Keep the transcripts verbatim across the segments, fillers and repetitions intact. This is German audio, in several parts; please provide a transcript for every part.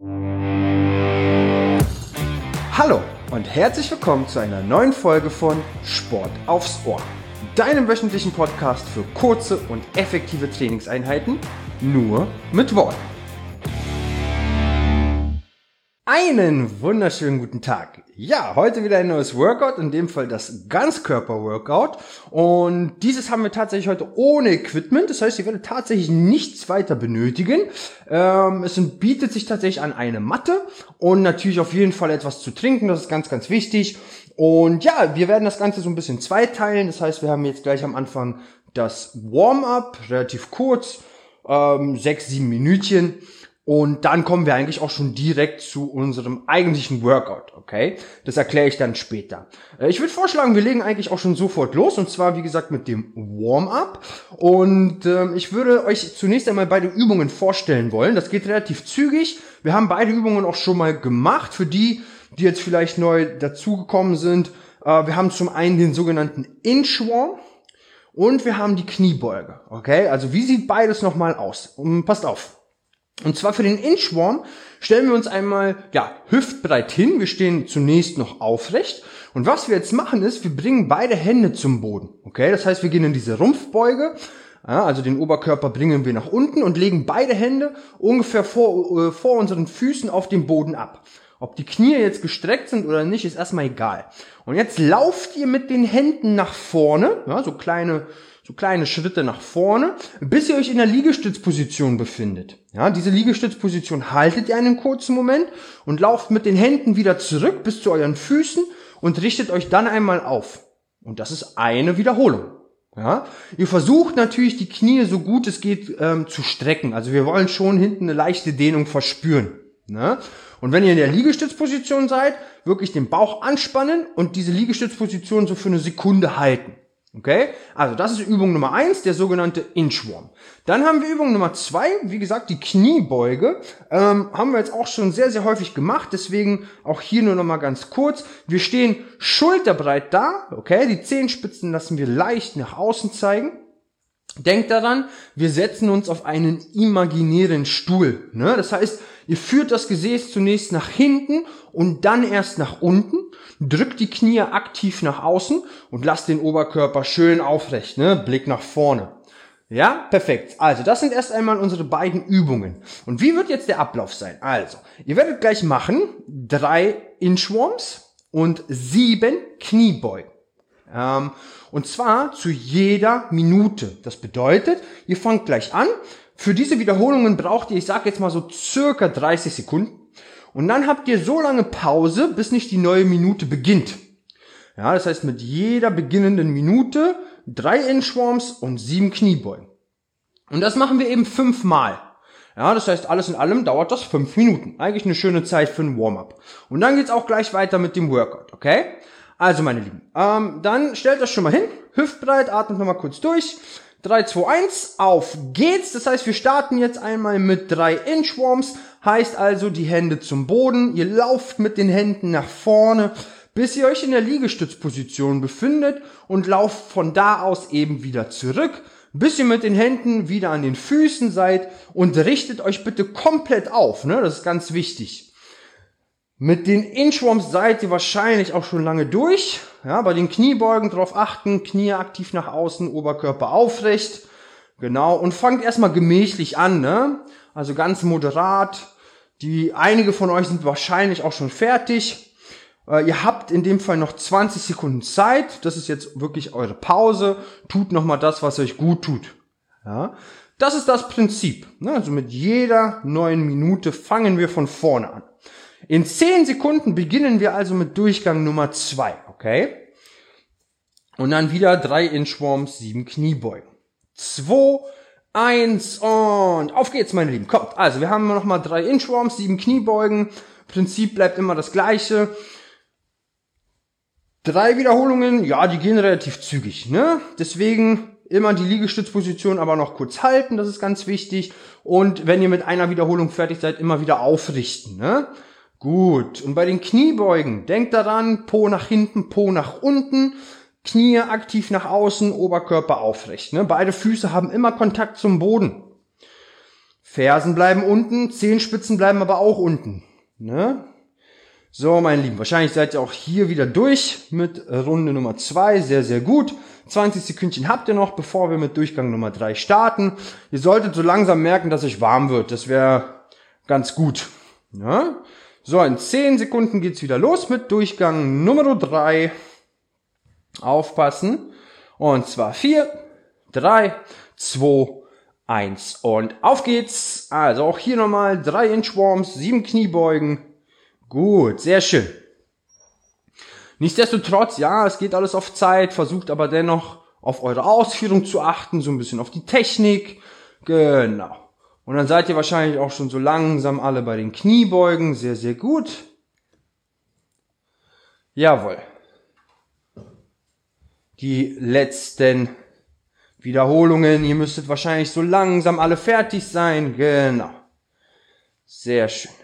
Hallo und herzlich willkommen zu einer neuen Folge von Sport aufs Ohr, deinem wöchentlichen Podcast für kurze und effektive Trainingseinheiten, nur mit Worten. Einen wunderschönen guten Tag. Ja, heute wieder ein neues Workout, in dem Fall das Ganzkörper-Workout. Und dieses haben wir tatsächlich heute ohne Equipment. Das heißt, ihr werdet tatsächlich nichts weiter benötigen. Ähm, es bietet sich tatsächlich an eine Matte und natürlich auf jeden Fall etwas zu trinken. Das ist ganz, ganz wichtig. Und ja, wir werden das Ganze so ein bisschen zweiteilen. Das heißt, wir haben jetzt gleich am Anfang das Warm-up, relativ kurz, ähm, sechs, sieben Minütchen. Und dann kommen wir eigentlich auch schon direkt zu unserem eigentlichen Workout, okay? Das erkläre ich dann später. Ich würde vorschlagen, wir legen eigentlich auch schon sofort los, und zwar, wie gesagt, mit dem Warm-up. Und ähm, ich würde euch zunächst einmal beide Übungen vorstellen wollen. Das geht relativ zügig. Wir haben beide Übungen auch schon mal gemacht. Für die, die jetzt vielleicht neu dazugekommen sind, äh, wir haben zum einen den sogenannten Inchworm und wir haben die Kniebeuge, okay? Also wie sieht beides nochmal aus? Und passt auf. Und zwar für den Inchworm stellen wir uns einmal, ja, hüftbreit hin. Wir stehen zunächst noch aufrecht. Und was wir jetzt machen ist, wir bringen beide Hände zum Boden. Okay, das heißt, wir gehen in diese Rumpfbeuge. Ja, also den Oberkörper bringen wir nach unten und legen beide Hände ungefähr vor, äh, vor unseren Füßen auf dem Boden ab. Ob die Knie jetzt gestreckt sind oder nicht, ist erstmal egal. Und jetzt lauft ihr mit den Händen nach vorne, ja, so kleine so kleine Schritte nach vorne, bis ihr euch in der Liegestützposition befindet. Ja, diese Liegestützposition haltet ihr einen kurzen Moment und lauft mit den Händen wieder zurück bis zu euren Füßen und richtet euch dann einmal auf. Und das ist eine Wiederholung. Ja, ihr versucht natürlich die Knie so gut es geht ähm, zu strecken. Also wir wollen schon hinten eine leichte Dehnung verspüren. Ne? Und wenn ihr in der Liegestützposition seid, wirklich den Bauch anspannen und diese Liegestützposition so für eine Sekunde halten. Okay, also das ist Übung Nummer eins, der sogenannte Inchworm. Dann haben wir Übung Nummer zwei, wie gesagt, die Kniebeuge. Ähm, haben wir jetzt auch schon sehr, sehr häufig gemacht, deswegen auch hier nur noch mal ganz kurz. Wir stehen schulterbreit da, okay, die Zehenspitzen lassen wir leicht nach außen zeigen. Denkt daran, wir setzen uns auf einen imaginären Stuhl. Ne? Das heißt, ihr führt das Gesäß zunächst nach hinten und dann erst nach unten, drückt die Knie aktiv nach außen und lasst den Oberkörper schön aufrecht, ne? Blick nach vorne. Ja, perfekt. Also das sind erst einmal unsere beiden Übungen. Und wie wird jetzt der Ablauf sein? Also, ihr werdet gleich machen drei Inchworms und sieben Kniebeugen. Ähm, und zwar zu jeder Minute. Das bedeutet, ihr fangt gleich an. Für diese Wiederholungen braucht ihr, ich sage jetzt mal so circa dreißig Sekunden. Und dann habt ihr so lange Pause, bis nicht die neue Minute beginnt. Ja, das heißt mit jeder beginnenden Minute drei Inchworms und sieben Kniebeugen. Und das machen wir eben fünfmal. Ja, das heißt, alles in allem dauert das fünf Minuten. Eigentlich eine schöne Zeit für ein Warm-up. Und dann geht's auch gleich weiter mit dem Workout, okay? Also, meine Lieben, ähm, dann stellt das schon mal hin. Hüftbreit, atmet nochmal kurz durch. drei, zwei, eins, auf geht's. Das heißt, wir starten jetzt einmal mit drei Inchworms. Heißt also, die Hände zum Boden. Ihr lauft mit den Händen nach vorne, bis ihr euch in der Liegestützposition befindet und lauft von da aus eben wieder zurück, bis ihr mit den Händen wieder an den Füßen seid und richtet euch bitte komplett auf. Ne? Das ist ganz wichtig. Mit den Inchworms seid ihr wahrscheinlich auch schon lange durch. Ja, bei den Kniebeugen drauf achten, Knie aktiv nach außen, Oberkörper aufrecht. Genau, und fangt erstmal gemächlich an, ne? Also ganz moderat. Die einige von euch sind wahrscheinlich auch schon fertig. Äh, ihr habt in dem Fall noch zwanzig Sekunden Zeit. Das ist jetzt wirklich eure Pause. Tut nochmal das, was euch gut tut. Ja, das ist das Prinzip. Ne? Also mit jeder neuen Minute fangen wir von vorne an. In zehn Sekunden beginnen wir also mit Durchgang Nummer zwei, okay? Und dann wieder drei Inchworms, sieben Kniebeugen. zwei, eins und auf geht's, meine Lieben. Kommt, also wir haben nochmal drei Inchworms, sieben Kniebeugen. Prinzip bleibt immer das gleiche. Drei Wiederholungen, ja, die gehen relativ zügig, ne? Deswegen immer die Liegestützposition aber noch kurz halten, das ist ganz wichtig. Und wenn ihr mit einer Wiederholung fertig seid, immer wieder aufrichten, ne? Gut, und bei den Kniebeugen, denkt daran, Po nach hinten, Po nach unten, Knie aktiv nach außen, Oberkörper aufrecht. Ne? Beide Füße haben immer Kontakt zum Boden. Fersen bleiben unten, Zehenspitzen bleiben aber auch unten. Ne? So, meine Lieben, wahrscheinlich seid ihr auch hier wieder durch mit Runde Nummer zwei. Sehr, sehr gut. zwanzig Sekündchen habt ihr noch, bevor wir mit Durchgang Nummer drei starten. Ihr solltet so langsam merken, dass euch warm wird. Das wäre ganz gut. Ja? So, in zehn Sekunden geht's wieder los mit Durchgang Nummer drei. Aufpassen. Und zwar vier, drei, zwei, eins und auf geht's. Also auch hier nochmal drei Inchworms, sieben Kniebeugen. Gut, sehr schön. Nichtsdestotrotz, ja, es geht alles auf Zeit, versucht aber dennoch auf eure Ausführung zu achten, so ein bisschen auf die Technik. Genau. Und dann seid ihr wahrscheinlich auch schon so langsam alle bei den Kniebeugen. Sehr, sehr gut. Jawohl. Die letzten Wiederholungen. Ihr müsstet wahrscheinlich so langsam alle fertig sein. Genau. Sehr schön.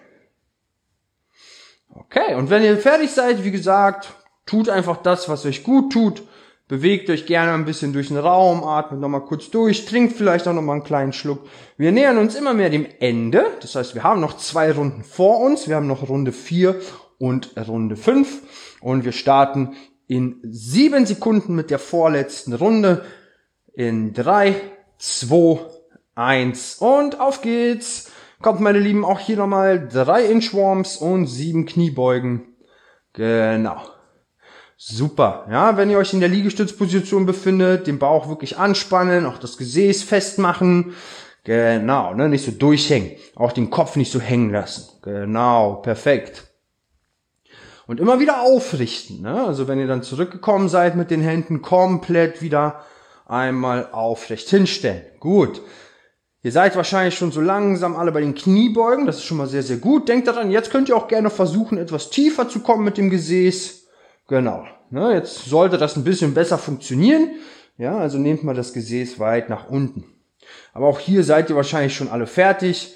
Okay, und wenn ihr fertig seid, wie gesagt, tut einfach das, was euch gut tut. Bewegt euch gerne ein bisschen durch den Raum, atmet nochmal kurz durch, trinkt vielleicht auch nochmal einen kleinen Schluck. Wir nähern uns immer mehr dem Ende. Das heißt, wir haben noch zwei Runden vor uns. Wir haben noch Runde vier und Runde fünf. Und wir starten in sieben Sekunden mit der vorletzten Runde. In drei, zwei, eins und auf geht's. Kommt, meine Lieben, auch hier nochmal drei Inchworms und sieben Kniebeugen. Genau. Super. Ja, wenn ihr euch in der Liegestützposition befindet, den Bauch wirklich anspannen, auch das Gesäß festmachen. Genau, ne, nicht so durchhängen. Auch den Kopf nicht so hängen lassen. Genau, perfekt. Und immer wieder aufrichten, ne? Also wenn ihr dann zurückgekommen seid mit den Händen, komplett wieder einmal aufrecht hinstellen. Gut. Ihr seid wahrscheinlich schon so langsam alle bei den Kniebeugen. Das ist schon mal sehr, sehr gut. Denkt daran, jetzt könnt ihr auch gerne versuchen, etwas tiefer zu kommen mit dem Gesäß. Genau. Ne, jetzt sollte das ein bisschen besser funktionieren. Ja, also nehmt mal das Gesäß weit nach unten. Aber auch hier seid ihr wahrscheinlich schon alle fertig.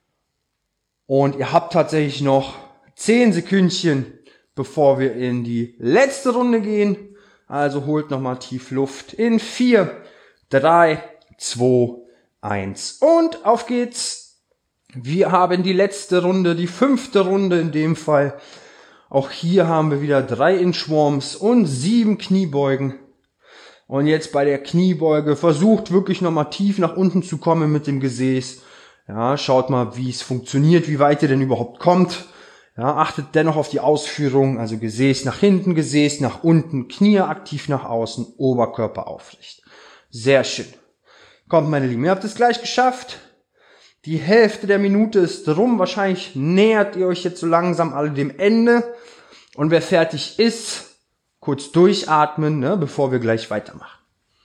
Und ihr habt tatsächlich noch zehn Sekündchen, bevor wir in die letzte Runde gehen. Also holt nochmal tief Luft in vier, drei, zwei, eins und auf geht's. Wir haben die letzte Runde, die fünfte Runde in dem Fall. Auch hier haben wir wieder drei Inchworms und sieben Kniebeugen. Und jetzt bei der Kniebeuge versucht wirklich nochmal tief nach unten zu kommen mit dem Gesäß. Ja, schaut mal, wie es funktioniert, wie weit ihr denn überhaupt kommt. Ja, achtet dennoch auf die Ausführung, also Gesäß nach hinten, Gesäß nach unten, Knie aktiv nach außen, Oberkörper aufrecht. Sehr schön. Kommt, meine Lieben, ihr habt es gleich geschafft. Die Hälfte der Minute ist rum. Wahrscheinlich nähert ihr euch jetzt so langsam alle dem Ende. Und wer fertig ist, kurz durchatmen, ne, bevor wir gleich weitermachen.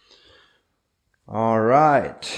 Alright.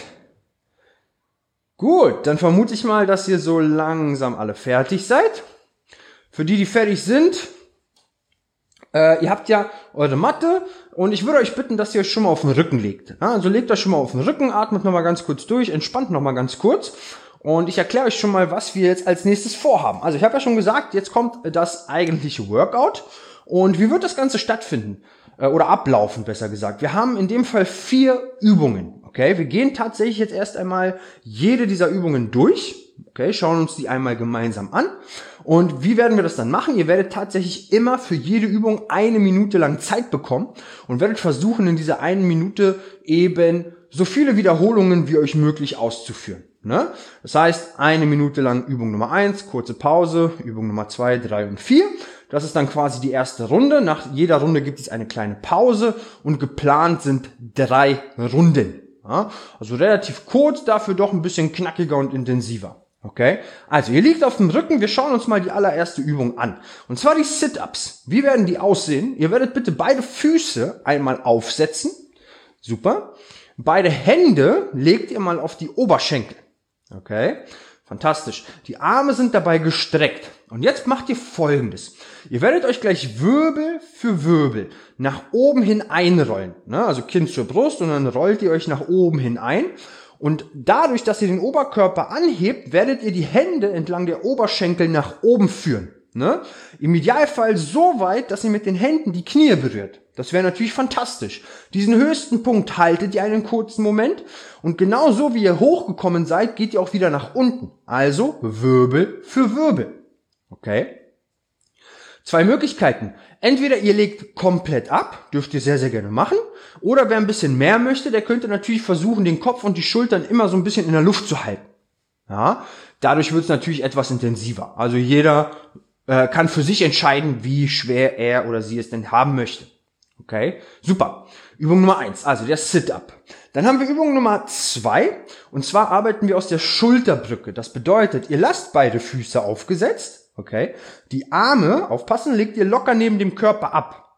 Gut, dann vermute ich mal, dass ihr so langsam alle fertig seid. Für die, die fertig sind, äh, ihr habt ja eure Matte und ich würde euch bitten, dass ihr euch schon mal auf den Rücken legt. Ja, also legt euch schon mal auf den Rücken, atmet nochmal ganz kurz durch, entspannt nochmal ganz kurz und ich erkläre euch schon mal, was wir jetzt als nächstes vorhaben. Also ich habe ja schon gesagt, jetzt kommt das eigentliche Workout und wie wird das Ganze stattfinden? Äh, oder ablaufen, besser gesagt. Wir haben in dem Fall vier Übungen. Okay, wir gehen tatsächlich jetzt erst einmal jede dieser Übungen durch. Okay, schauen uns die einmal gemeinsam an. Und wie werden wir das dann machen? Ihr werdet tatsächlich immer für jede Übung eine Minute lang Zeit bekommen und werdet versuchen, in dieser einen Minute eben so viele Wiederholungen wie euch möglich auszuführen. Ne? Das heißt, eine Minute lang Übung Nummer eins, kurze Pause, Übung Nummer zwei, drei und vier. Das ist dann quasi die erste Runde. Nach jeder Runde gibt es eine kleine Pause und geplant sind drei Runden. Ja? Also relativ kurz, dafür doch ein bisschen knackiger und intensiver. Okay, also ihr liegt auf dem Rücken, wir schauen uns mal die allererste Übung an. Und zwar die Sit-Ups. Wie werden die aussehen? Ihr werdet bitte beide Füße einmal aufsetzen. Super. Beide Hände legt ihr mal auf die Oberschenkel. Okay, fantastisch. Die Arme sind dabei gestreckt. Und jetzt macht ihr Folgendes. Ihr werdet euch gleich Wirbel für Wirbel nach oben hin einrollen. Also Kinn zur Brust und dann rollt ihr euch nach oben hin ein. Und dadurch, dass ihr den Oberkörper anhebt, werdet ihr die Hände entlang der Oberschenkel nach oben führen. Ne? Im Idealfall so weit, dass ihr mit den Händen die Knie berührt. Das wäre natürlich fantastisch. Diesen höchsten Punkt haltet ihr einen kurzen Moment und genauso wie ihr hochgekommen seid, geht ihr auch wieder nach unten. Also Wirbel für Wirbel. Okay? Zwei Möglichkeiten. Entweder ihr legt komplett ab, dürft ihr sehr, sehr gerne machen. Oder wer ein bisschen mehr möchte, der könnte natürlich versuchen, den Kopf und die Schultern immer so ein bisschen in der Luft zu halten. Ja? Dadurch wird es natürlich etwas intensiver. Also jeder äh, kann für sich entscheiden, wie schwer er oder sie es denn haben möchte. Okay, super. Übung Nummer eins, also der Sit-Up. Dann haben wir Übung Nummer zwei, und zwar arbeiten wir aus der Schulterbrücke. Das bedeutet, ihr lasst beide Füße aufgesetzt, okay. Die Arme, aufpassen, legt ihr locker neben dem Körper ab.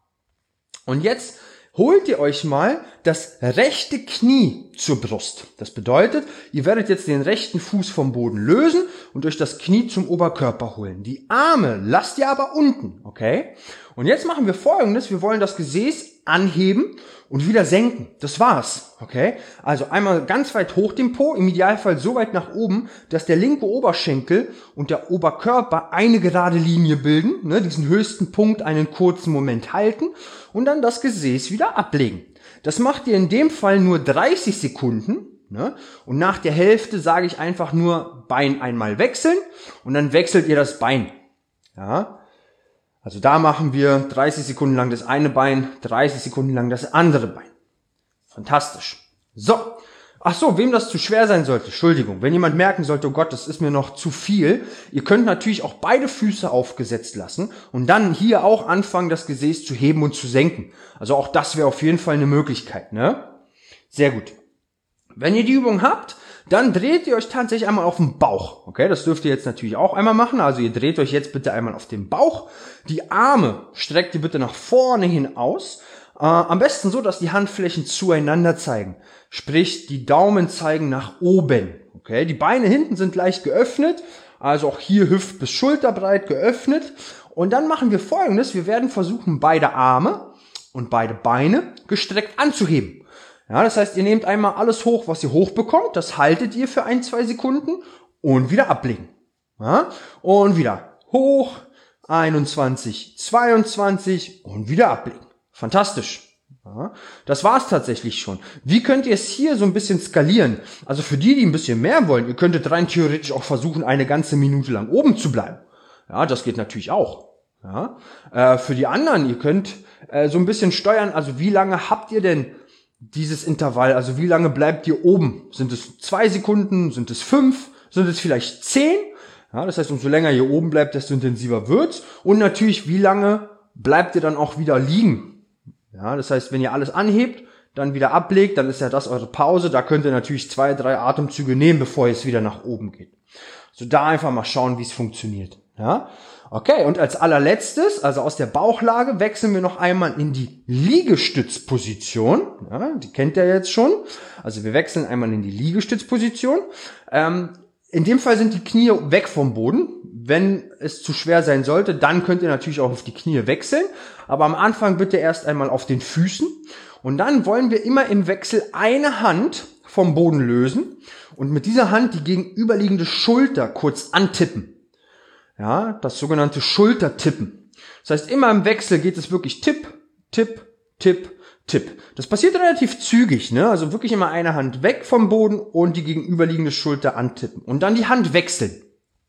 Und jetzt holt ihr euch mal das rechte Knie zur Brust. Das bedeutet, ihr werdet jetzt den rechten Fuß vom Boden lösen und euch das Knie zum Oberkörper holen. Die Arme lasst ihr aber unten, okay? Und jetzt machen wir Folgendes, wir wollen das Gesäß anheben und wieder senken. Das war's, okay? Also einmal ganz weit hoch den Po, im Idealfall so weit nach oben, dass der linke Oberschenkel und der Oberkörper eine gerade Linie bilden, ne, diesen höchsten Punkt einen kurzen Moment halten und dann das Gesäß wieder ablegen. Das macht ihr in dem Fall nur dreißig Sekunden, ne? Und nach der Hälfte sage ich einfach nur Bein einmal wechseln und dann wechselt ihr das Bein. Ja? Also da machen wir dreißig Sekunden lang das eine Bein, dreißig Sekunden lang das andere Bein. Fantastisch. So. Ach so, wem das zu schwer sein sollte, Entschuldigung. Wenn jemand merken sollte, oh Gott, das ist mir noch zu viel, ihr könnt natürlich auch beide Füße aufgesetzt lassen und dann hier auch anfangen, das Gesäß zu heben und zu senken. Also auch das wäre auf jeden Fall eine Möglichkeit, ne? Sehr gut. Wenn ihr die Übung habt, dann dreht ihr euch tatsächlich einmal auf den Bauch. Okay, das dürft ihr jetzt natürlich auch einmal machen. Also ihr dreht euch jetzt bitte einmal auf den Bauch. Die Arme streckt ihr bitte nach vorne hin aus. Äh, am besten so, dass die Handflächen zueinander zeigen. Sprich, die Daumen zeigen nach oben. Okay, die Beine hinten sind leicht geöffnet. Also auch hier Hüft- bis Schulterbreit geöffnet. Und dann machen wir Folgendes. Wir werden versuchen, beide Arme und beide Beine gestreckt anzuheben. Ja, das heißt, ihr nehmt einmal alles hoch, was ihr hochbekommt, das haltet ihr für ein, zwei Sekunden und wieder ablegen. Ja, und wieder hoch, einundzwanzig, zweiundzwanzig und wieder ablegen. Fantastisch. Ja, das war's tatsächlich schon. Wie könnt ihr es hier so ein bisschen skalieren? Also für die, die ein bisschen mehr wollen, ihr könntet rein theoretisch auch versuchen, eine ganze Minute lang oben zu bleiben. Ja, das geht natürlich auch. Ja, äh, für die anderen, ihr könnt äh, so ein bisschen steuern, also wie lange habt ihr denn dieses Intervall, also wie lange bleibt ihr oben? Sind es zwei Sekunden? Sind es fünf? Sind es vielleicht zehn? Ja, das heißt, umso länger ihr oben bleibt, desto intensiver wird's. Und natürlich, wie lange bleibt ihr dann auch wieder liegen? Ja, das heißt, wenn ihr alles anhebt, dann wieder ablegt, dann ist ja das eure Pause. Da könnt ihr natürlich zwei, drei Atemzüge nehmen, bevor es wieder nach oben geht. Also da einfach mal schauen, wie es funktioniert. Ja, okay. Und als allerletztes, also aus der Bauchlage, wechseln wir noch einmal in die Liegestützposition. Ja, die kennt ihr jetzt schon. Also wir wechseln einmal in die Liegestützposition. Ähm, in dem Fall sind die Knie weg vom Boden. Wenn es zu schwer sein sollte, dann könnt ihr natürlich auch auf die Knie wechseln. Aber am Anfang bitte erst einmal auf den Füßen. Und dann wollen wir immer im Wechsel eine Hand vom Boden lösen und mit dieser Hand die gegenüberliegende Schulter kurz antippen. Ja, das sogenannte Schultertippen. Das heißt, immer im Wechsel geht es wirklich Tipp, Tipp, Tipp, Tipp. Das passiert relativ zügig, ne? Also wirklich immer eine Hand weg vom Boden und die gegenüberliegende Schulter antippen. Und dann die Hand wechseln.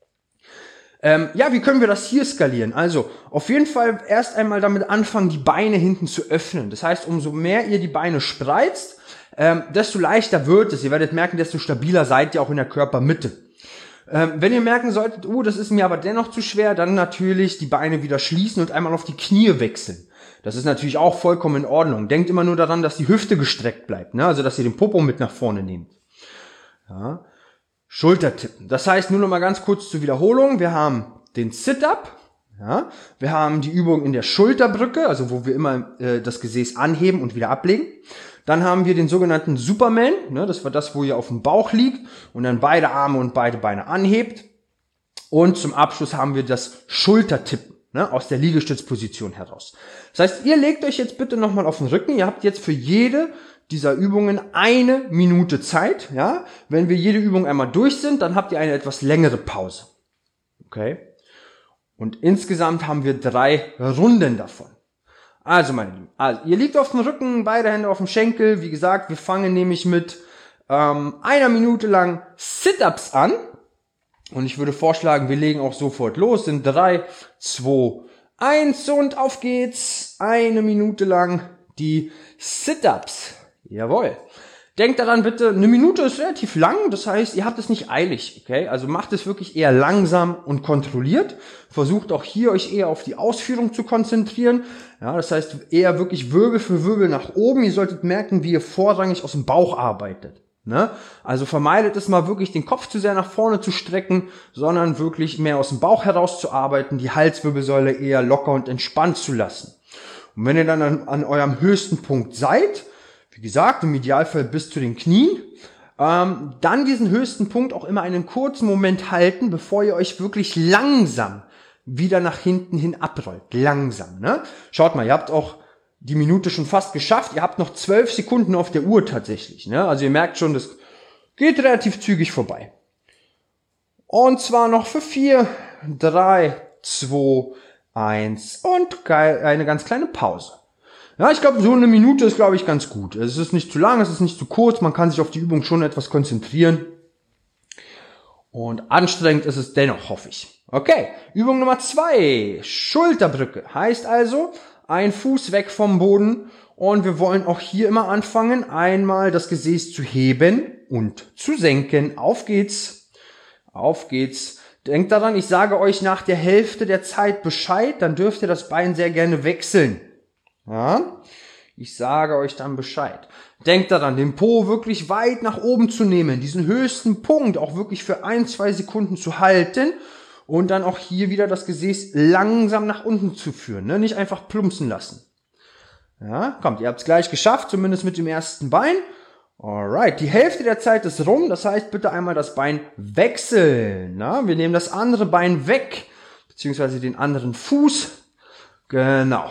Ähm, ja, wie können wir das hier skalieren? Also, auf jeden Fall erst einmal damit anfangen, die Beine hinten zu öffnen. Das heißt, umso mehr ihr die Beine spreizt, ähm, desto leichter wird es. Ihr werdet merken, desto stabiler seid ihr auch in der Körpermitte. Ähm, wenn ihr merken solltet, oh, das ist mir aber dennoch zu schwer, dann natürlich die Beine wieder schließen und einmal auf die Knie wechseln. Das ist natürlich auch vollkommen in Ordnung. Denkt immer nur daran, dass die Hüfte gestreckt bleibt, ne? Also, dass ihr den Popo mit nach vorne nehmt. Ja. Schultertippen. Das heißt, nur noch mal ganz kurz zur Wiederholung. Wir haben den Sit-Up. Ja. Wir haben die Übung in der Schulterbrücke, also wo wir immer äh, das Gesäß anheben und wieder ablegen. Dann haben wir den sogenannten Superman, ne, das war das, wo ihr auf dem Bauch liegt und dann beide Arme und beide Beine anhebt. Und zum Abschluss haben wir das Schultertippen, ne, aus der Liegestützposition heraus. Das heißt, ihr legt euch jetzt bitte nochmal auf den Rücken. Ihr habt jetzt für jede dieser Übungen eine Minute Zeit. Ja, wenn wir jede Übung einmal durch sind, dann habt ihr eine etwas längere Pause. Okay. Und insgesamt haben wir drei Runden davon. Also meine Lieben, also ihr liegt auf dem Rücken, beide Hände auf dem Schenkel. Wie gesagt, wir fangen nämlich mit ähm, einer Minute lang Sit-Ups an. Und ich würde vorschlagen, wir legen auch sofort los. In drei, zwei, eins und auf geht's. Eine Minute lang die Sit-Ups. Jawohl. Denkt daran bitte, eine Minute ist relativ lang, das heißt, ihr habt es nicht eilig, okay? Also macht es wirklich eher langsam und kontrolliert. Versucht auch hier euch eher auf die Ausführung zu konzentrieren. Ja, das heißt, eher wirklich Wirbel für Wirbel nach oben. Ihr solltet merken, wie ihr vorrangig aus dem Bauch arbeitet. Ne? Also vermeidet es mal wirklich, den Kopf zu sehr nach vorne zu strecken, sondern wirklich mehr aus dem Bauch heraus zu arbeiten, die Halswirbelsäule eher locker und entspannt zu lassen. Und wenn ihr dann an, an eurem höchsten Punkt seid, wie gesagt, im Idealfall bis zu den Knien, ähm, dann diesen höchsten Punkt auch immer einen kurzen Moment halten, bevor ihr euch wirklich langsam wieder nach hinten hin abrollt. Langsam, ne? Schaut mal, ihr habt auch die Minute schon fast geschafft. Ihr habt noch zwölf Sekunden auf der Uhr tatsächlich, ne? Also ihr merkt schon, das geht relativ zügig vorbei. Und zwar noch für vier, drei, zwei, eins und eine ganz kleine Pause. Ja, ich glaube, so eine Minute ist, glaube ich, ganz gut. Es ist nicht zu lang, es ist nicht zu kurz, man kann sich auf die Übung schon etwas konzentrieren. Und anstrengend ist es dennoch, hoffe ich. Okay, Übung Nummer zwei, Schulterbrücke. Heißt also, ein Fuß weg vom Boden und wir wollen auch hier immer anfangen, einmal das Gesäß zu heben und zu senken. Auf geht's, auf geht's. Denkt daran, ich sage euch nach der Hälfte der Zeit Bescheid, dann dürft ihr das Bein sehr gerne wechseln. Ja, ich sage euch dann Bescheid. Denkt daran, den Po wirklich weit nach oben zu nehmen, diesen höchsten Punkt auch wirklich für ein, zwei Sekunden zu halten und dann auch hier wieder das Gesäß langsam nach unten zu führen, ne? Nicht einfach plumpsen lassen. Ja, kommt, ihr habt es gleich geschafft, zumindest mit dem ersten Bein. Alright, die Hälfte der Zeit ist rum, das heißt bitte einmal das Bein wechseln. Na? Wir nehmen das andere Bein weg, beziehungsweise den anderen Fuß. Genau.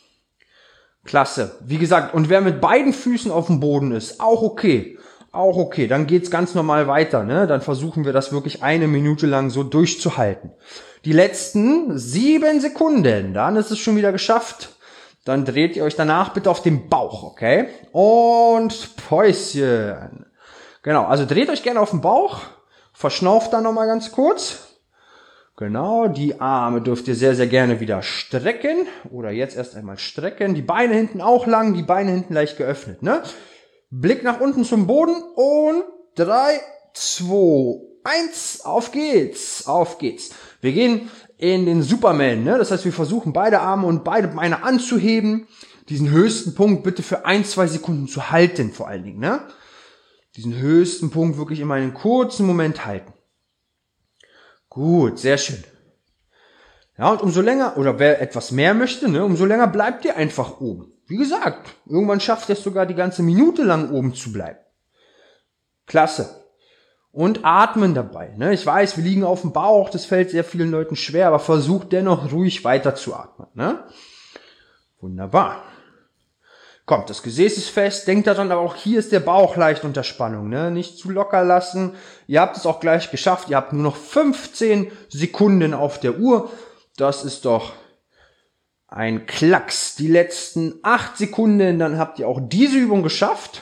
Klasse. Wie gesagt, und wer mit beiden Füßen auf dem Boden ist, auch okay. Auch okay, dann geht's ganz normal weiter, ne? Dann versuchen wir das wirklich eine Minute lang so durchzuhalten. Die letzten sieben Sekunden, dann ist es schon wieder geschafft. Dann dreht ihr euch danach bitte auf den Bauch, okay? Und Päuschen. Genau, also dreht euch gerne auf den Bauch, verschnauft dann nochmal ganz kurz. Genau, die Arme dürft ihr sehr, sehr gerne wieder strecken. Oder jetzt erst einmal strecken. Die Beine hinten auch lang, die Beine hinten leicht geöffnet, ne? Blick nach unten zum Boden und drei, zwei, eins, auf geht's, auf geht's. Wir gehen in den Superman, ne? Das heißt, wir versuchen beide Arme und beide Beine anzuheben. Diesen höchsten Punkt bitte für ein, zwei Sekunden zu halten, vor allen Dingen, ne? Diesen höchsten Punkt wirklich immer einen kurzen Moment halten. Gut, sehr schön. Ja, und umso länger, oder wer etwas mehr möchte, ne, umso länger bleibt ihr einfach oben. Wie gesagt, irgendwann schafft ihr es sogar die ganze Minute lang oben zu bleiben. Klasse. Und atmen dabei. Ne? Ich weiß, wir liegen auf dem Bauch, das fällt sehr vielen Leuten schwer, aber versucht dennoch ruhig weiter zu atmen. Ne? Wunderbar. Kommt, das Gesäß ist fest, denkt daran, aber auch hier ist der Bauch leicht unter Spannung, ne? Nicht zu locker lassen. Ihr habt es auch gleich geschafft, ihr habt nur noch fünfzehn Sekunden auf der Uhr. Das ist doch ein Klacks. Die letzten acht Sekunden, dann habt ihr auch diese Übung geschafft.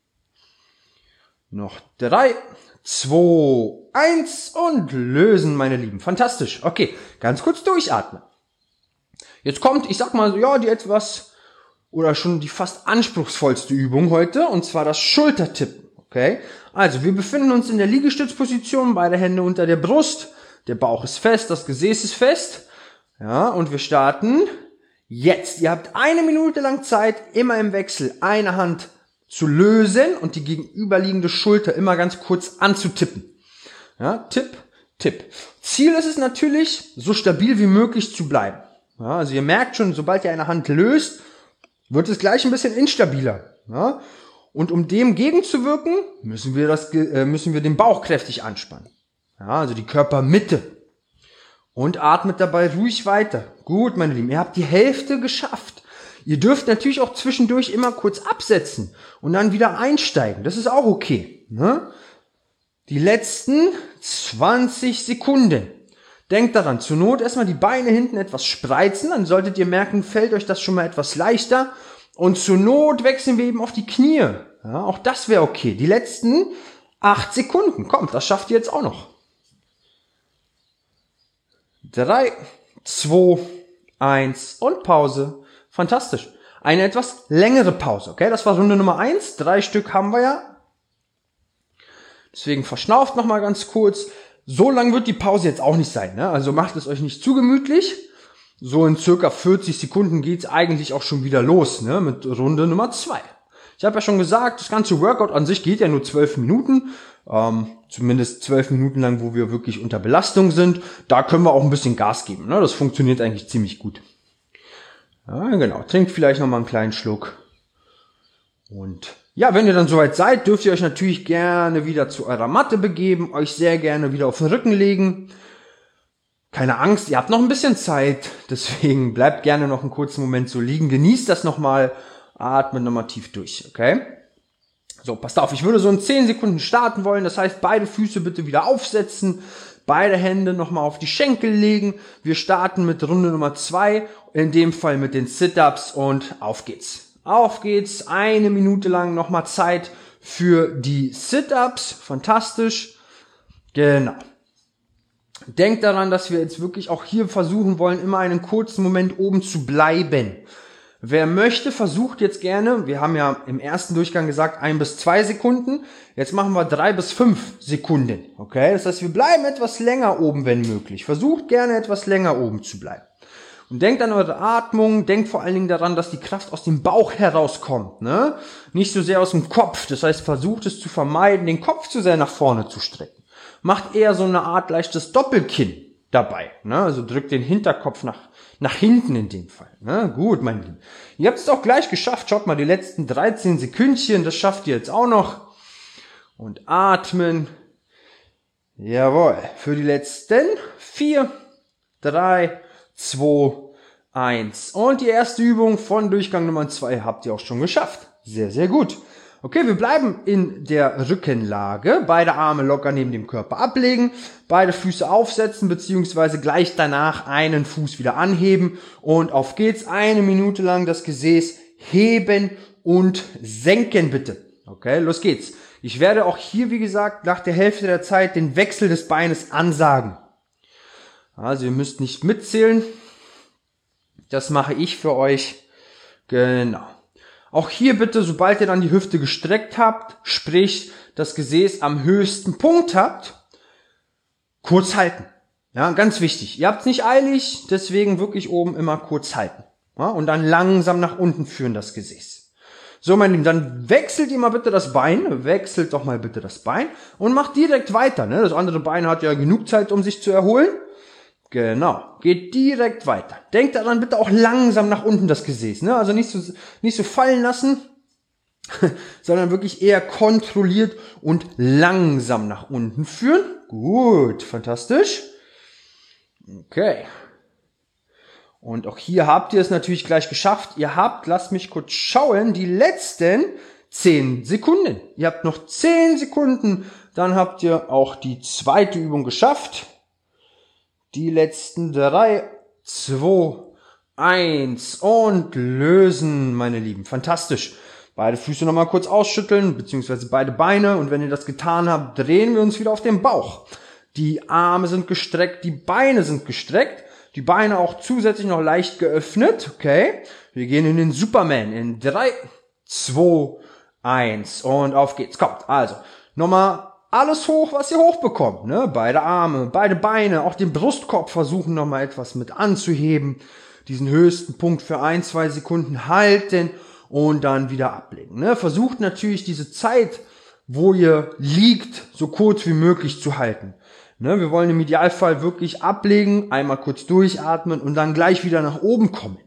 Noch drei, zwei, eins und lösen, meine Lieben. Fantastisch. Okay, ganz kurz durchatmen. Jetzt kommt, ich sag mal so, ja, die etwas oder schon die fast anspruchsvollste Übung heute, und zwar das Schultertippen, okay? Also, wir befinden uns in der Liegestützposition, beide Hände unter der Brust, der Bauch ist fest, das Gesäß ist fest, ja, und wir starten jetzt. Ihr habt eine Minute lang Zeit, immer im Wechsel eine Hand zu lösen und die gegenüberliegende Schulter immer ganz kurz anzutippen. Ja, Tipp, Tipp. Ziel ist es natürlich, so stabil wie möglich zu bleiben. Ja, also ihr merkt schon, sobald ihr eine Hand löst, wird es gleich ein bisschen instabiler. Ja? Und um dem gegenzuwirken, müssen wir, das, äh, müssen wir den Bauch kräftig anspannen. Ja, also die Körpermitte. Und atmet dabei ruhig weiter. Gut, meine Lieben, ihr habt die Hälfte geschafft. Ihr dürft natürlich auch zwischendurch immer kurz absetzen und dann wieder einsteigen. Das ist auch okay. Ne? Die letzten zwanzig Sekunden. Denkt daran, zur Not erstmal die Beine hinten etwas spreizen, dann solltet ihr merken, fällt euch das schon mal etwas leichter. Und zur Not wechseln wir eben auf die Knie. Ja, auch das wäre okay. Die letzten acht Sekunden. Kommt, das schafft ihr jetzt auch noch. Drei, zwei, eins und Pause. Fantastisch. Eine etwas längere Pause, okay? Das war Runde Nummer eins. Drei Stück haben wir ja. Deswegen verschnauft nochmal ganz kurz. So lang wird die Pause jetzt auch nicht sein, ne? Also macht es euch nicht zu gemütlich. So in circa vierzig Sekunden geht's eigentlich auch schon wieder los, ne? Mit Runde Nummer zwei. Ich habe ja schon gesagt, das ganze Workout an sich geht ja nur zwölf Minuten. Ähm, zumindest zwölf Minuten lang, wo wir wirklich unter Belastung sind. Da können wir auch ein bisschen Gas geben, ne? Das funktioniert eigentlich ziemlich gut. Ja, genau. Trinkt vielleicht nochmal einen kleinen Schluck. Und ja, wenn ihr dann soweit seid, dürft ihr euch natürlich gerne wieder zu eurer Matte begeben, euch sehr gerne wieder auf den Rücken legen. Keine Angst, ihr habt noch ein bisschen Zeit, deswegen bleibt gerne noch einen kurzen Moment so liegen, genießt das nochmal, atmet nochmal tief durch, okay? So, passt auf, ich würde so in zehn Sekunden starten wollen, das heißt, beide Füße bitte wieder aufsetzen, beide Hände nochmal auf die Schenkel legen. Wir starten mit Runde Nummer zwei, in dem Fall mit den Sit-Ups und auf geht's. Auf geht's, eine Minute lang nochmal Zeit für die Sit-Ups, fantastisch, genau. Denkt daran, dass wir jetzt wirklich auch hier versuchen wollen, immer einen kurzen Moment oben zu bleiben. Wer möchte, versucht jetzt gerne, wir haben ja im ersten Durchgang gesagt, ein bis zwei Sekunden, jetzt machen wir drei bis fünf Sekunden, okay? Das heißt, wir bleiben etwas länger oben, wenn möglich. Versucht gerne etwas länger oben zu bleiben. Und denkt an eure Atmung, denkt vor allen Dingen daran, dass die Kraft aus dem Bauch herauskommt, ne? Nicht so sehr aus dem Kopf. Das heißt, versucht es zu vermeiden, den Kopf zu sehr nach vorne zu strecken. Macht eher so eine Art leichtes Doppelkinn dabei, ne? Also drückt den Hinterkopf nach, nach hinten in dem Fall, ne? Gut, mein Lieben. Ihr habt es auch gleich geschafft. Schaut mal, die letzten dreizehn Sekündchen, das schafft ihr jetzt auch noch. Und atmen. Jawohl. Für die letzten vier, drei, zwei, eins. Und die erste Übung von Durchgang Nummer zwei habt ihr auch schon geschafft. Sehr, sehr gut. Okay, wir bleiben in der Rückenlage. Beide Arme locker neben dem Körper ablegen. Beide Füße aufsetzen, beziehungsweise gleich danach einen Fuß wieder anheben. Und auf geht's. Eine Minute lang das Gesäß heben und senken bitte. Okay, los geht's. Ich werde auch hier, wie gesagt, nach der Hälfte der Zeit den Wechsel des Beines ansagen. Also ihr müsst nicht mitzählen. Das mache ich für euch. Genau. Auch hier bitte, sobald ihr dann die Hüfte gestreckt habt, sprich das Gesäß am höchsten Punkt habt, kurz halten. Ja, ganz wichtig. Ihr habt es nicht eilig, deswegen wirklich oben immer kurz halten. Ja, und dann langsam nach unten führen das Gesäß. So, meine Lieben, dann wechselt ihr mal bitte das Bein. Wechselt doch mal bitte das Bein und macht direkt weiter. Ne? Das andere Bein hat ja genug Zeit, um sich zu erholen. Genau, geht direkt weiter. Denkt daran bitte auch langsam nach unten das Gesäß, ne? Also nicht so nicht so fallen lassen, sondern wirklich eher kontrolliert und langsam nach unten führen. Gut, fantastisch. Okay. Und auch hier habt ihr es natürlich gleich geschafft. Ihr habt, lasst mich kurz schauen, die letzten zehn Sekunden. Ihr habt noch zehn Sekunden, dann habt ihr auch die zweite Übung geschafft. Die letzten drei, zwei, eins und lösen, meine Lieben. Fantastisch. Beide Füße nochmal kurz ausschütteln, beziehungsweise beide Beine. Und wenn ihr das getan habt, drehen wir uns wieder auf den Bauch. Die Arme sind gestreckt, die Beine sind gestreckt. Die Beine auch zusätzlich noch leicht geöffnet. Okay. Wir gehen in den Superman in drei, zwei, eins und auf geht's. Kommt. Also, nochmal alles hoch, was ihr hochbekommt, ne? Beide Arme, beide Beine, auch den Brustkorb versuchen nochmal etwas mit anzuheben. Diesen höchsten Punkt für ein, zwei Sekunden halten und dann wieder ablegen, ne? Versucht natürlich diese Zeit, wo ihr liegt, so kurz wie möglich zu halten. Ne? Wir wollen im Idealfall wirklich ablegen, einmal kurz durchatmen und dann gleich wieder nach oben kommen.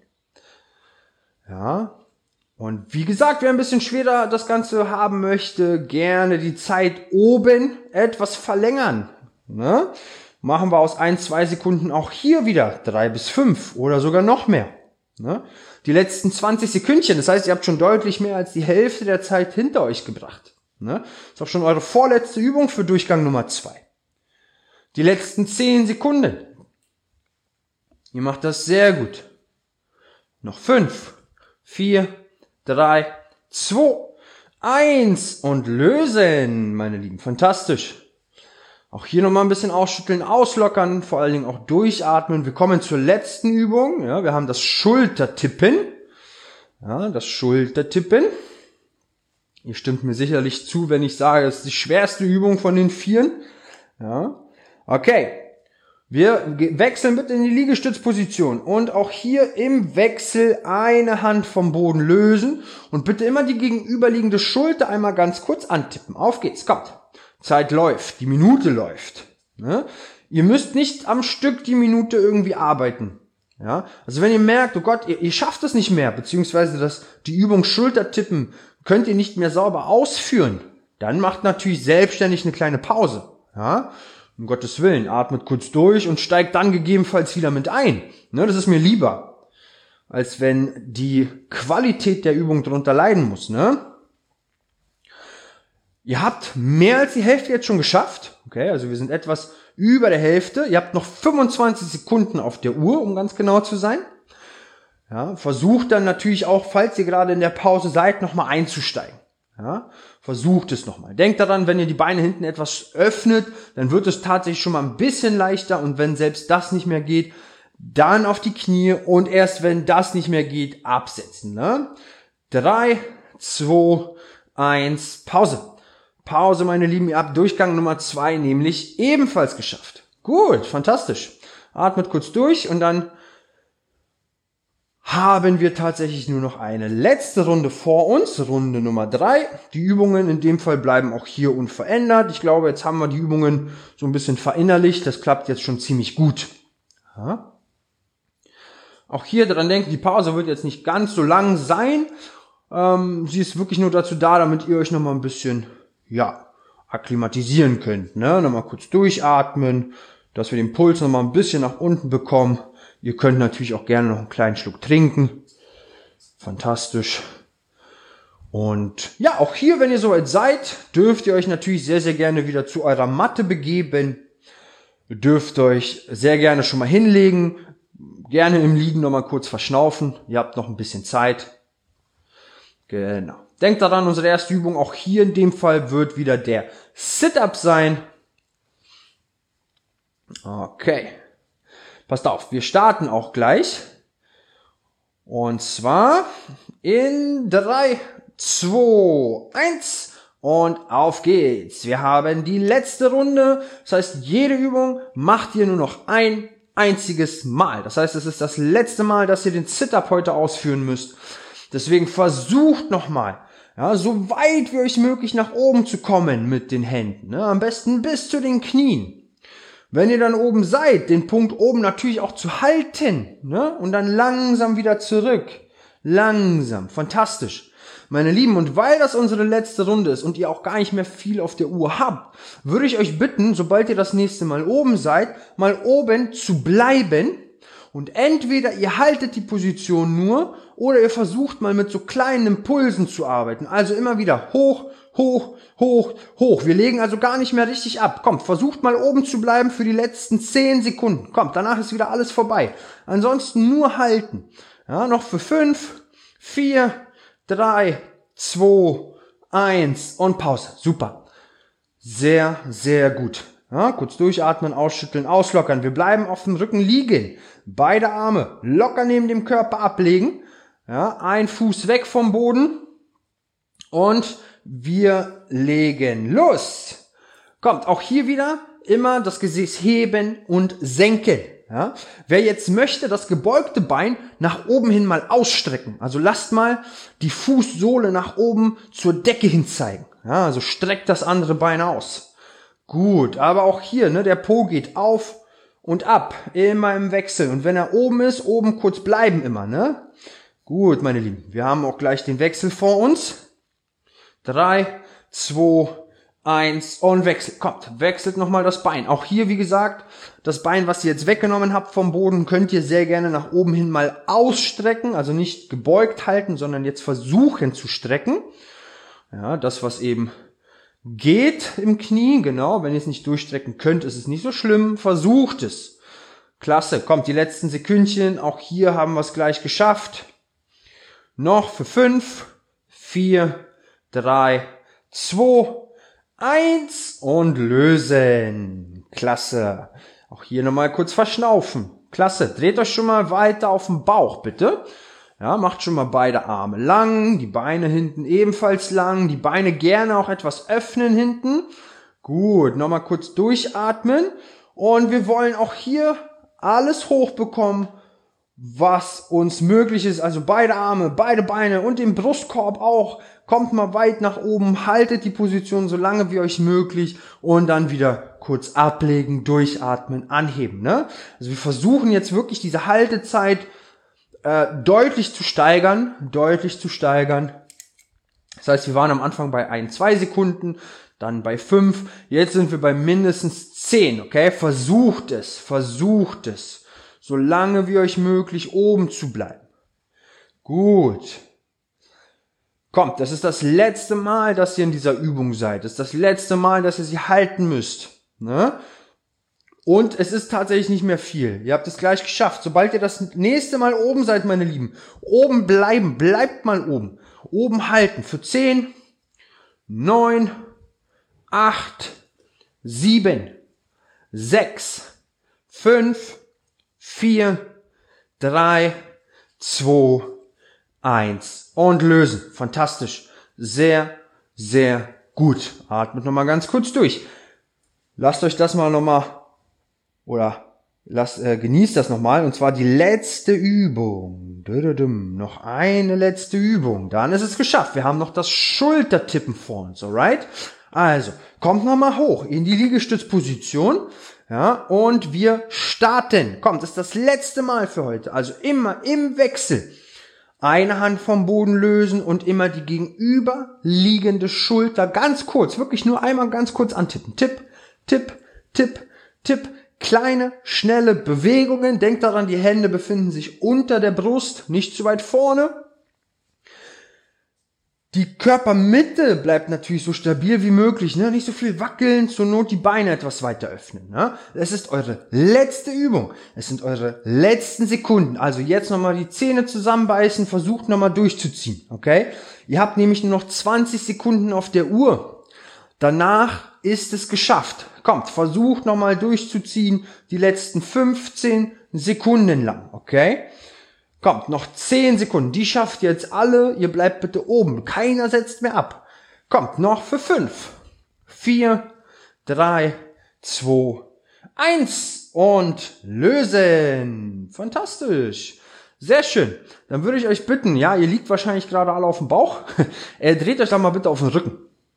Ja. Und wie gesagt, wer ein bisschen schwerer das Ganze haben möchte, gerne die Zeit oben etwas verlängern. Ne? Machen wir aus ein, zwei Sekunden auch hier wieder drei bis fünf oder sogar noch mehr. Ne? Die letzten zwanzig Sekündchen, das heißt, ihr habt schon deutlich mehr als die Hälfte der Zeit hinter euch gebracht. Ne? Ist auch schon eure vorletzte Übung für Durchgang Nummer zwei. Die letzten zehn Sekunden. Ihr macht das sehr gut. Noch fünf, vier, drei, zwei, eins und lösen, meine Lieben. Fantastisch. Auch hier nochmal ein bisschen ausschütteln, auslockern, vor allen Dingen auch durchatmen. Wir kommen zur letzten Übung. Ja, wir haben das Schultertippen. Ja, das Schultertippen. Ihr stimmt mir sicherlich zu, wenn ich sage, es ist die schwerste Übung von den vieren. Ja, okay. Wir wechseln bitte in die Liegestützposition und auch hier im Wechsel eine Hand vom Boden lösen und bitte immer die gegenüberliegende Schulter einmal ganz kurz antippen. Auf geht's, kommt. Zeit läuft, die Minute läuft. Ja? Ihr müsst nicht am Stück die Minute irgendwie arbeiten. Ja? Also wenn ihr merkt, oh Gott, ihr, ihr schafft es nicht mehr, beziehungsweise das, die Übung Schultertippen könnt ihr nicht mehr sauber ausführen, dann macht natürlich selbstständig eine kleine Pause. Ja? Um Gottes Willen, atmet kurz durch und steigt dann gegebenenfalls wieder mit ein. Ne, das ist mir lieber, als wenn die Qualität der Übung darunter leiden muss. Ne? Ihr habt mehr als die Hälfte jetzt schon geschafft. Okay, also wir sind etwas über der Hälfte. Ihr habt noch fünfundzwanzig Sekunden auf der Uhr, um ganz genau zu sein. Ja, versucht dann natürlich auch, falls ihr gerade in der Pause seid, nochmal einzusteigen. Ja, versucht es nochmal. Denkt daran, wenn ihr die Beine hinten etwas öffnet, dann wird es tatsächlich schon mal ein bisschen leichter und wenn selbst das nicht mehr geht, dann auf die Knie und erst wenn das nicht mehr geht, absetzen. Ne? Drei, zwei, eins, Pause. Pause, meine Lieben, ihr habt Durchgang Nummer zwei nämlich ebenfalls geschafft. Gut, fantastisch. Atmet kurz durch und dann haben wir tatsächlich nur noch eine letzte Runde vor uns, Runde Nummer drei. Die Übungen in dem Fall bleiben auch hier unverändert. Ich glaube, jetzt haben wir die Übungen so ein bisschen verinnerlicht. Das klappt jetzt schon ziemlich gut. Ja. Auch hier dran denken, die Pause wird jetzt nicht ganz so lang sein. Ähm, sie ist wirklich nur dazu da, damit ihr euch nochmal ein bisschen, ja, akklimatisieren könnt. Ne? Nochmal kurz durchatmen, dass wir den Puls nochmal ein bisschen nach unten bekommen. Ihr könnt natürlich auch gerne noch einen kleinen Schluck trinken. Fantastisch. Und ja, auch hier, wenn ihr soweit seid, dürft ihr euch natürlich sehr, sehr gerne wieder zu eurer Matte begeben. Ihr dürft euch sehr gerne schon mal hinlegen. Gerne im Liegen noch mal kurz verschnaufen. Ihr habt noch ein bisschen Zeit. Genau. Denkt daran, unsere erste Übung auch hier in dem Fall wird wieder der Sit-Up sein. Okay. Passt auf, wir starten auch gleich. Und zwar in drei, zwei, eins und auf geht's. Wir haben die letzte Runde. Das heißt, jede Übung macht ihr nur noch ein einziges Mal. Das heißt, es ist das letzte Mal, dass ihr den Sit-Up heute ausführen müsst. Deswegen versucht nochmal, ja, so weit wie euch möglich nach oben zu kommen mit den Händen. Ne? Am besten bis zu den Knien. Wenn ihr dann oben seid, den Punkt oben natürlich auch zu halten, ne? Und dann langsam wieder zurück. Langsam. Fantastisch. Meine Lieben, und weil das unsere letzte Runde ist und ihr auch gar nicht mehr viel auf der Uhr habt, würde ich euch bitten, sobald ihr das nächste Mal oben seid, mal oben zu bleiben. Und entweder ihr haltet die Position nur oder ihr versucht mal mit so kleinen Impulsen zu arbeiten. Also immer wieder hoch, hoch, hoch, hoch. Wir legen also gar nicht mehr richtig ab. Kommt, versucht mal oben zu bleiben für die letzten zehn Sekunden. Kommt, danach ist wieder alles vorbei. Ansonsten nur halten. Ja, noch für fünf, vier, drei, zwei, eins und Pause. Super. Sehr, sehr gut. Ja, kurz durchatmen, ausschütteln, auslockern. Wir bleiben auf dem Rücken liegen. Beide Arme locker neben dem Körper ablegen. Ja, ein Fuß weg vom Boden. Und wir legen los. Kommt, auch hier wieder immer das Gesäß heben und senken. Ja, wer jetzt möchte, das gebeugte Bein nach oben hin mal ausstrecken. Also lasst mal die Fußsohle nach oben zur Decke hin zeigen. Ja, also streckt das andere Bein aus. Gut, aber auch hier, ne, der Po geht auf und ab, immer im Wechsel. Und wenn er oben ist, oben kurz bleiben immer, ne? Gut, meine Lieben, wir haben auch gleich den Wechsel vor uns. Drei, zwei, eins und Wechsel. Kommt, wechselt nochmal das Bein. Auch hier, wie gesagt, das Bein, was ihr jetzt weggenommen habt vom Boden, könnt ihr sehr gerne nach oben hin mal ausstrecken. Also nicht gebeugt halten, sondern jetzt versuchen zu strecken. Ja, das, was eben geht im Knie, genau. Wenn ihr es nicht durchstrecken könnt, ist es nicht so schlimm. Versucht es. Klasse, kommt, die letzten Sekündchen, auch hier haben wir es gleich geschafft. Noch für fünf, vier, drei, zwei, eins und lösen. Klasse. Auch hier nochmal kurz verschnaufen. Klasse, dreht euch schon mal weiter auf den Bauch, bitte. Ja, macht schon mal beide Arme lang, die Beine hinten ebenfalls lang, die Beine gerne auch etwas öffnen hinten. Gut, nochmal kurz durchatmen. Und wir wollen auch hier alles hochbekommen, was uns möglich ist. Also beide Arme, beide Beine und den Brustkorb auch. Kommt mal weit nach oben, haltet die Position so lange wie euch möglich und dann wieder kurz ablegen, durchatmen, anheben. Ne? Also wir versuchen jetzt wirklich diese Haltezeit äh, deutlich zu steigern, deutlich zu steigern. Das heißt, wir waren am Anfang bei ein, zwei Sekunden, dann bei fünf, jetzt sind wir bei mindestens zehn, okay? Versucht es, versucht es, so lange wie euch möglich oben zu bleiben. Gut. Kommt, das ist das letzte Mal, dass ihr in dieser Übung seid. Das ist das letzte Mal, dass ihr sie halten müsst. Ne? Und es ist tatsächlich nicht mehr viel. Ihr habt es gleich geschafft. Sobald ihr das nächste Mal oben seid, meine Lieben, oben bleiben, bleibt mal oben. Oben halten für zehn, neun, acht, sieben, sechs, fünf, vier, drei, zwei, eins und lösen. Fantastisch. Sehr, sehr gut. Atmet nochmal ganz kurz durch. Lasst euch das mal nochmal oder lasst, äh, genießt das nochmal und zwar die letzte Übung. Dödödüm. Noch eine letzte Übung. Dann ist es geschafft. Wir haben noch das Schultertippen vor uns. Alright? Also, kommt nochmal hoch in die Liegestützposition. Ja, und wir starten. Kommt, das ist das letzte Mal für heute. Also immer im Wechsel. Eine Hand vom Boden lösen und immer die gegenüberliegende Schulter ganz kurz, wirklich nur einmal ganz kurz antippen. Tipp, tipp, tipp, tipp. Kleine, schnelle Bewegungen. Denkt daran, die Hände befinden sich unter der Brust, nicht zu weit vorne. Die Körpermitte bleibt natürlich so stabil wie möglich, ne? Nicht so viel wackeln, zur Not die Beine etwas weiter öffnen, ne? Es ist eure letzte Übung. Es sind eure letzten Sekunden. Also jetzt nochmal die Zähne zusammenbeißen, versucht nochmal durchzuziehen, okay? Ihr habt nämlich nur noch zwanzig Sekunden auf der Uhr. Danach ist es geschafft. Kommt, versucht nochmal durchzuziehen, die letzten fünfzehn Sekunden lang, okay? Kommt, noch zehn Sekunden. Die schafft ihr jetzt alle. Ihr bleibt bitte oben. Keiner setzt mehr ab. Kommt, noch für fünf, vier, drei, zwei, eins und lösen. Fantastisch. Sehr schön. Dann würde ich euch bitten, ja, ihr liegt wahrscheinlich gerade alle auf dem Bauch. äh, dreht euch doch mal bitte auf den Rücken.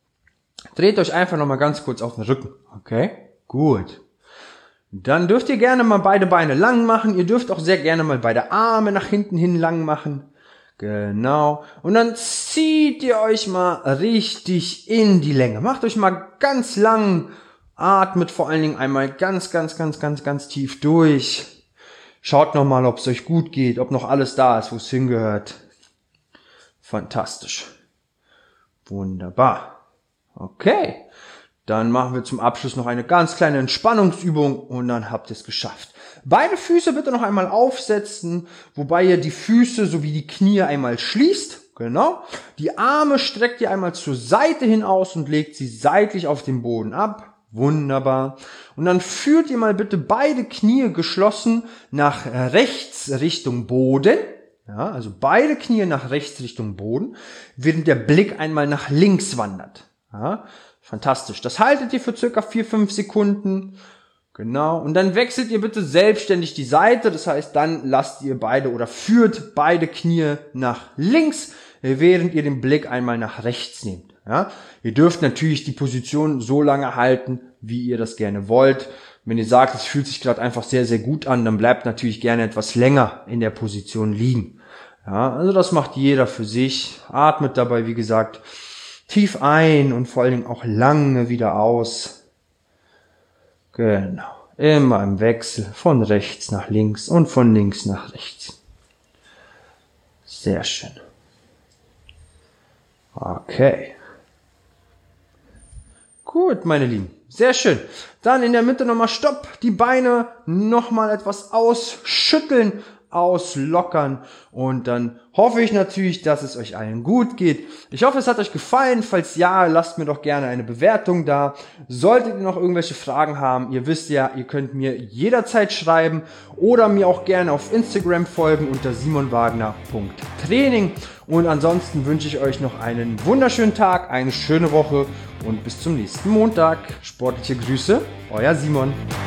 Dreht euch einfach noch mal ganz kurz auf den Rücken. Okay? Gut. Dann dürft ihr gerne mal beide Beine lang machen. Ihr dürft auch sehr gerne mal beide Arme nach hinten hin lang machen. Genau. Und dann zieht ihr euch mal richtig in die Länge. Macht euch mal ganz lang. Atmet vor allen Dingen einmal ganz, ganz, ganz, ganz, ganz tief durch. Schaut noch mal, ob es euch gut geht, ob noch alles da ist, wo es hingehört. Fantastisch. Wunderbar. Okay. Dann machen wir zum Abschluss noch eine ganz kleine Entspannungsübung und dann habt ihr es geschafft. Beide Füße bitte noch einmal aufsetzen, wobei ihr die Füße sowie die Knie einmal schließt. Genau. Die Arme streckt ihr einmal zur Seite hin aus und legt sie seitlich auf den Boden ab. Wunderbar. Und dann führt ihr mal bitte beide Knie geschlossen nach rechts Richtung Boden. Ja, also beide Knie nach rechts Richtung Boden, während der Blick einmal nach links wandert. Ja, fantastisch. Das haltet ihr für circa vier, fünf Sekunden. Genau. Und dann wechselt ihr bitte selbstständig die Seite. Das heißt, dann lasst ihr beide oder führt beide Knie nach links, während ihr den Blick einmal nach rechts nehmt. Ja, ihr dürft natürlich die Position so lange halten, wie ihr das gerne wollt. Wenn ihr sagt, es fühlt sich gerade einfach sehr, sehr gut an, dann bleibt natürlich gerne etwas länger in der Position liegen. Ja, also das macht jeder für sich. Atmet dabei, wie gesagt, tief ein und vor allen Dingen auch lange wieder aus. Genau. Immer im Wechsel von rechts nach links und von links nach rechts. Sehr schön. Okay. Gut, meine Lieben. Sehr schön. Dann in der Mitte nochmal Stopp, die Beine nochmal etwas ausschütteln, auslockern und dann hoffe ich natürlich, dass es euch allen gut geht. Ich hoffe, es hat euch gefallen. Falls ja, lasst mir doch gerne eine Bewertung da. Solltet ihr noch irgendwelche Fragen haben, ihr wisst ja, ihr könnt mir jederzeit schreiben oder mir auch gerne auf Instagram folgen unter simon wagner punkt training. Und ansonsten wünsche ich euch noch einen wunderschönen Tag, eine schöne Woche und bis zum nächsten Montag. Sportliche Grüße, euer Simon.